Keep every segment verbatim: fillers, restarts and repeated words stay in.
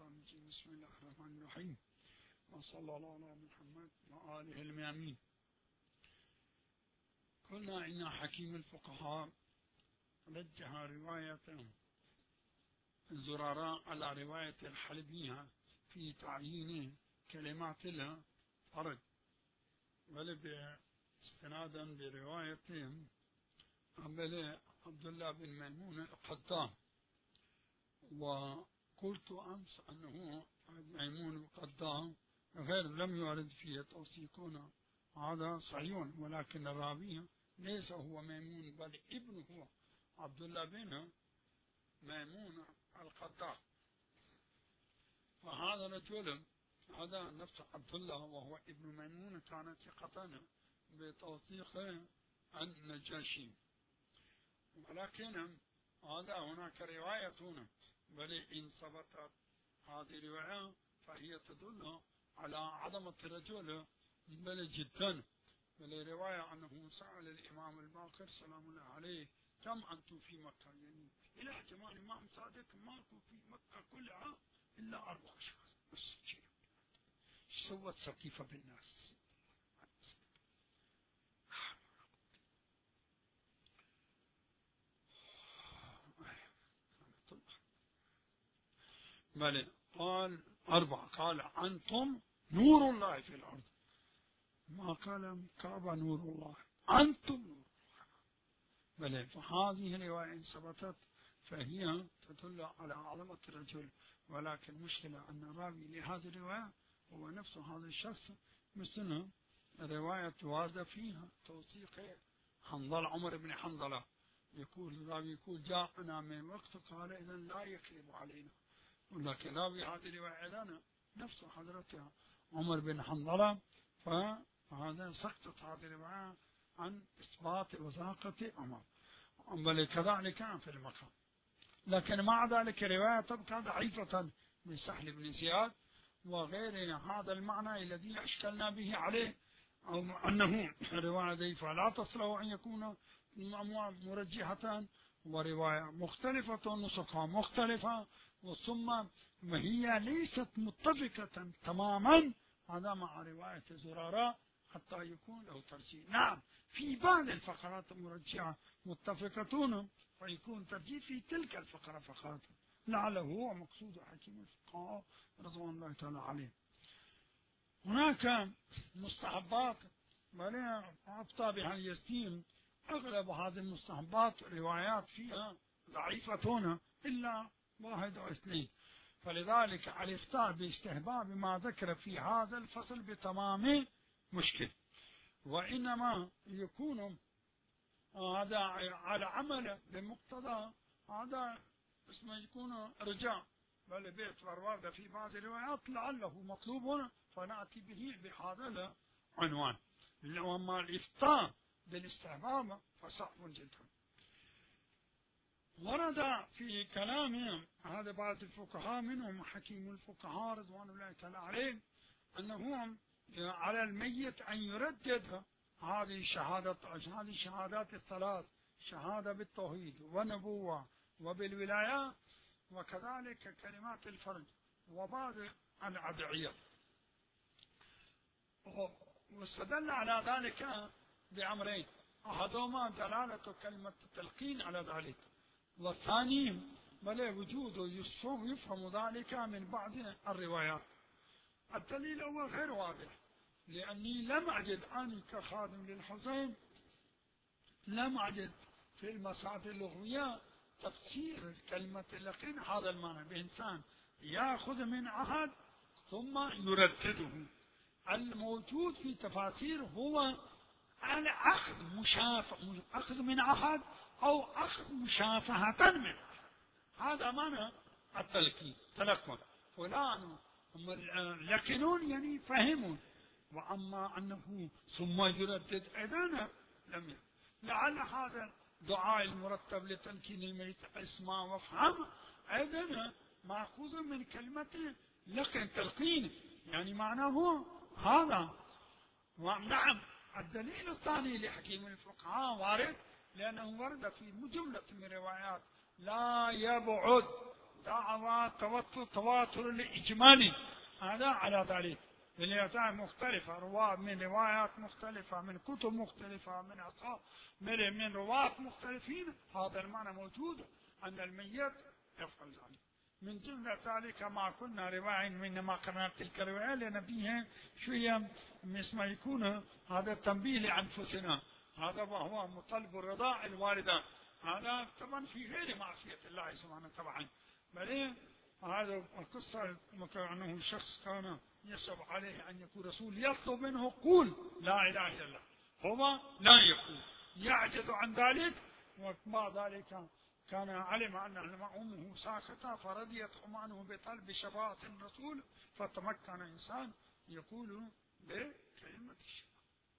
الشيطان الرجيم. بسم الله الرحمن الرحيم، وصلى الله على محمد وآله الميامين. قلنا إن حكيم الفقهاء رجح رواية الزرراء على رواية الحلبية في تعيين كلمات الفرج، بل استنادا برواية عبد الله بن ميمون القدام. وقلت أمس أنه ميمون القدام غير لم يرد فيه توثيقنا، هذا صحيح، ولكن الراوي ليس هو ميمون بل ابنه عبد الله بن ميمون القدام. فهذا رجل هذا نفس عبد الله وهو ابن ميمون كان ثقة بتوثيق النجاشي، ولكن هذا هناك رواية هنا، بل إن ثبتت هذه الرواية فهي تدل على عظمة الرجل بل جدا. بل رواية أنه سأل الإمام الباقر سلام الله عليه كم أنتم في مكة، يعني إلى جمال الإمام صادق ماكو في مكة كلها إلا أربع أشخاص بس. سوت سقيفة بالناس. بل قال أربعة، قال أنتم نور الله في الأرض، ما قال كعبة نور الله، أنتم نور الله. بل فهذه الرواية إن ثبتت فهي تدل على عظمة الرجل، ولكن المشكلة أن الراوي لهذه الرواية هو نفس هذا الشخص، مثل رواية واردة فيها توثيق حنظل عمر بن حنظلة، يقول الراوي يقول جاءنا من وقت قال إذا لا يكذب علينا، ولكن راوي هذه الرواية لنا نفس حضرتها عمر بن حنظلة، فهذا سقطت هذه الرواية عن إثبات وثاقة عمر، بل كذلك في المكان. لكن مع ذلك رواية تبقى ضعيفة من سهل بن زياد وغير هذا المعنى الذي أشكلنا به عليه، أو أنه رواية ضعيفة لا تصلح أن يكون مرجحة، ورواية مختلفة نسخها مختلفة، ثم وهي ليست متفقة تماما، هذا مع رواية زرارة حتى يكون له ترجيح. نعم في بعض الفقرات مرجحة متفقتون فيكون ترجيح في تلك الفقرة فقط، لعله هو مقصود حكيم الفقهاء رضوان الله تعالى عليه. هناك مستحبات بل أبطى بها اليتيم، أغلب هذه المستحبات روايات فيها ضعيفتون إلا واحد أو اثنين، فلذلك الافتاء باستحباب ما ذكر في هذا الفصل بتمام مشكل، وإنما يكون هذا على عمل بمقتضى هذا اسمه يكون رجاء، بل بيت ورواده في بعض الروايات لعله مطلوب فنأتي به بهذا العنوان. وأما الإفتاء بالاستحباب فصعب جدا. ورد في كلام هذا بعض الفقهاء منهم حكيم الفقهاء رضوان الله تعالى عليه أنه على الميت أن يردد هذه الشهادة هذه الشهادات الثلاث، شهادة بالتوحيد ونبوة وبالولاية، وكذلك كلمات الفرج وبعض الأدعية، واستدل على ذلك بأمرين، أحدهما دلالة كلمة التلقين على ذلك، والثاني بل وجود يفهم ذلك من بعض الروايات. الدليل هو غير واضح، لأني لم أجد أني كخادم للحسين لم أجد في المصادر اللغوية تفسير كلمة اللقين هذا المعنى بإنسان يأخذ من أحد ثم يردده. الموجود في تفاسير هو الأخذ مشافة أخذ من أحد أو أخذ مشافهة منه، هذا معنى التلقين تلقن فلان لكنون يعني فهمون، وأما أنه ثم يردد إذن لم يكن. لعل هذا الدعاء المرتب لتلقين الميت اسمع وافهم إذن مأخوذ من كلمة لقن تلقين، يعني معناه هذا. ونعم الدليل الثاني لحكيم الفقهاء وارد، لأنه ورد في جملة من الروايات لا يبعد دعوى تواتر تواتر الإجمالي هذا على ذلك، الروايات مختلفة، رواة من روايات مختلفة من كتب مختلفة من أصحاب من من رواة مختلفين، هذا المعنى موجود أن الميت يفعل ذلك. من جملة ذلك ما كنا رواية من ما قرأنا تلك الرواية لأن فيها شوية مثل ما يكون هذا التنبيه لأنفسنا، هذا وهو مطلب الرضاع الوالدة، هذا طبعا في غير معصية الله سبحانه طبعا، بل هذا قصة أنه شخص كان يصعب عليه أن يكون رسول، يطلب منه قول لا إله إلا الله، هو لا يقول، يعجز عن ذلك، وبعد ذلك كان علم أن أمه ساكتة فرضيت عنه بطلب شفاعة الرسول، فتمكن إنسان يقول بكلمة الشفاعة.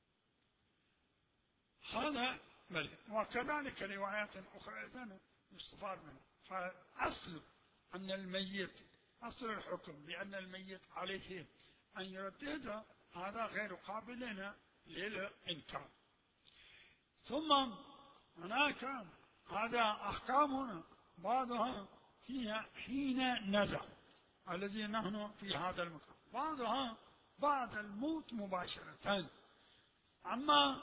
هذا بل وكذلك روايات أخرى أيضا يستفاد منها. فأصل أن الميت أصل الحكم بأن الميت عليه أن يردد هذا غير قابل للإنكار. ثم هناك هذا أحكامنا بعضها فيها حين نزع الذي نحن في هذا المكان، بعضها بعد الموت مباشرة. أما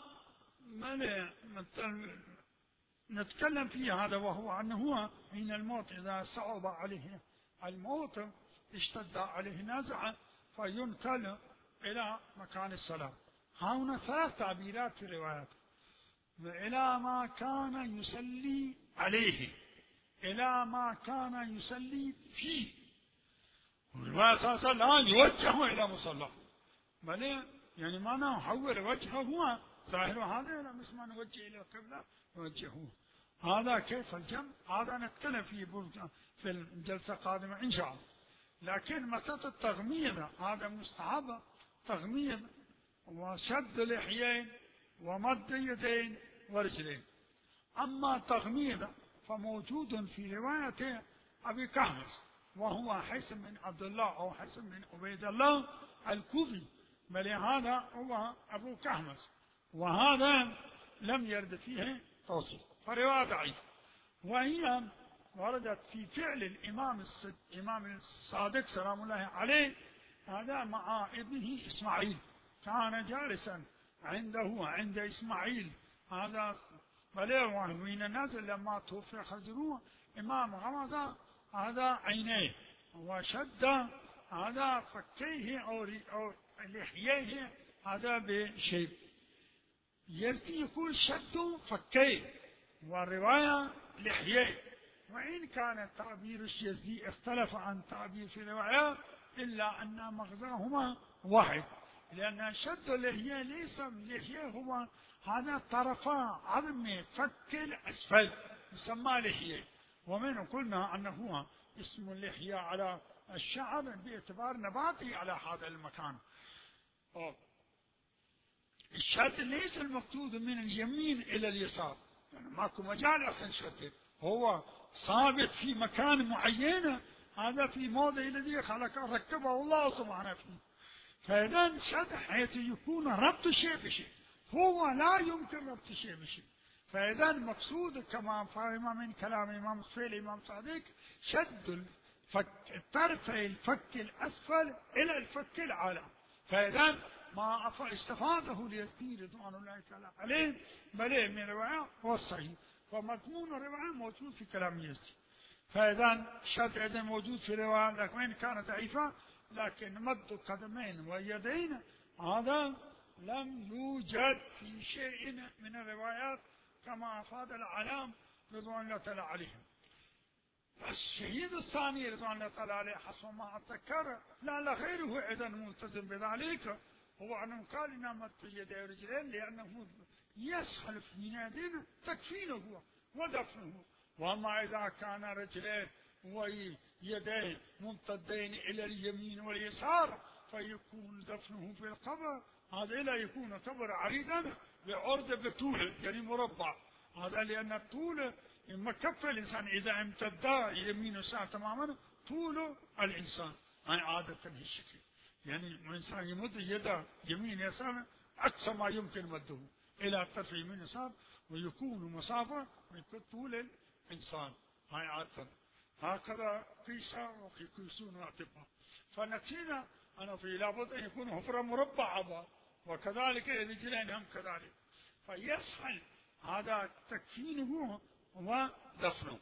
نتكلم في هذا وهو أنه حين الموت إذا صعب عليه الموت اشتد عليه نزع فينقل إلى مكان الصلاة. هنا ثلاث تعبيرات في الروايات: إلى ما كان يصلي عليه، إلى ما كان يصلي فيه، والرواية أساسا لا يوجه إلى مصلى، بل يعني معناه حول وجهه هو ظاهر هذا لا مش ما نوجه إلى القبلة نوجهه. هذا كيف الجمع هذا نتكلم فيه في الجلسة القادمة إن شاء الله. لكن مسألة التغميض هذا مستحب، تغميض وشد لحيين ومد يدين ورجلين. أما تغميض فموجود في رواية أبي كهمس وهو حسن بن عبد الله أو حسن بن عبيد الله الكوفي، بل هذا هو أبو كهمس، وهذا لم يرد فيه توصيف فرواية ضعيفة. وهي وردت في فعل الإمام الإمام الصادق سلام الله عليه، هذا مع ابنه إسماعيل، كان جالسا عنده عند إسماعيل، هذا بلغ من الناس لما توفي خزروه إمام غمض هذا عينيه وشد هذا فكيه أو, أو لحييه هذا بشيء. يزدي يقول شد فكيه والرواية لحييه، وإن كان تعبير اليزدي اختلف عن تعبير في الرواية إلا أن مغزاهما واحد، لأن شد اللحية ليس اللحية هو هذا طرفا عظم فك الأسفل يسمى لحية، ومن قلنا أنه هو اسم اللحية على الشعر باعتبار نباتي على هذا المكان. الشد ليس المقصود من اليمين إلى اليسار، يعني ماكو مجال أصلا شد، هو ثابت في مكان معين، هذا في موضع الذي خلق ركبه الله سبحانه فيه. فإذا شد حيث يكون ربط شيء بشيء، هو لا يمكن ربط شيء بشيء. فإذا المقصود كما فهم من كلام الإمام الصفي الإمام صادق شد الفك طرفي الفك الأسفل إلى الفك الأعلى. فإذا ما استفاده اليزدي رضوان الله تعالى عليه بل من الرواية هو الصحيح، ومضمون الرواية موجود في كلام اليزدي. فإذا شد أيضا موجود في الرواية لكن كانت ضعيفة، لكن مد قدمين ويدين هذا لم يوجد في شيء من الروايات كما أفاد العلام رضوان الله تعالى عليهم. الشهيد الثاني رضوان الله تعالى عليه حسب ما أتذكر لا لغيره أيضا ملتزم بذلك، هو أنه قال إنما مد يديه ورجلين لأنه يسهل في يديه تكفينه ودفنه. وأما إذا كان رجلين ويديه ممتدين إلى اليمين واليسار فيكون دفنه في القبر، هذا لا يكون قبر عريضا بعرض بطول يعني مربع، هذا لأن الطول إما كف الإنسان إذا امتد يمين ويسار تماما طول الإنسان يعني عادة الشكل، يعني الإنسان يمد يده يمين يسار أقصى ما يمكن مده إلى طرف يمين يسار ويكون مسافة من طول الإنسان هاي عادة. هكذا قيس ويقيسون الأطباء. فالنتيجة أنا في لابد أن يكون حفرة مربعة، وكذلك الرجلين هم كذلك، فيسهل هذا تكفينه ودفنه.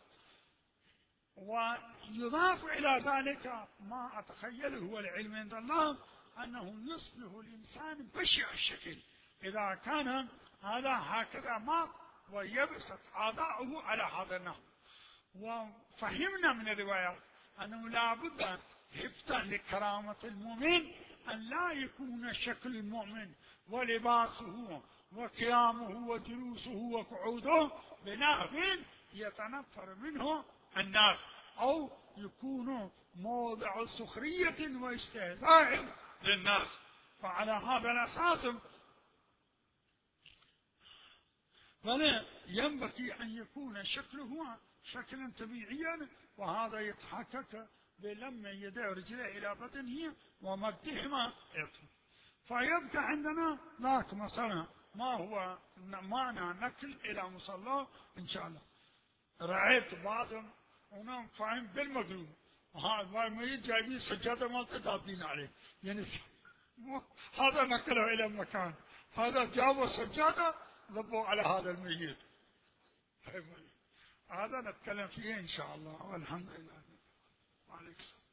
ويضاف إلى ذلك ما أتخيله هو العلم عند الله، أنه يصبح الإنسان بشع الشكل إذا كان هذا هكذا مات ويبسط أعضاؤه على هذا النحو. وفهمنا من الروايات أنه لا بد حفظا لكرامة المؤمن أن لا يكون شكل المؤمن ولباسه وقيامه وجلوسه وقعوده بنحو يتنفر منه الناس، أو يكون موضع سخرية واستهزاء للناس. فعلى هذا الأساس فلا ينبغي أن يكون شكله شكلا طبيعيا، وهذا يتحقق بلم يديه ورجليه إلى بدنه ومدهما يطلب. فيبقى عندنا ذاك مثلا ما هو معنى نقل إلى مصلى إن شاء الله. رأيت بعضهم هنا فاهم بالمقلوب، هذا ما يجي سجادة ما تدابين عليه، يعني هذا نقله إلى مكان، هذا جابوا سجادة ضبوا على هذا الميت. هذا نتكلم فيه إن شاء الله، والحمد لله. وعليكم السلام.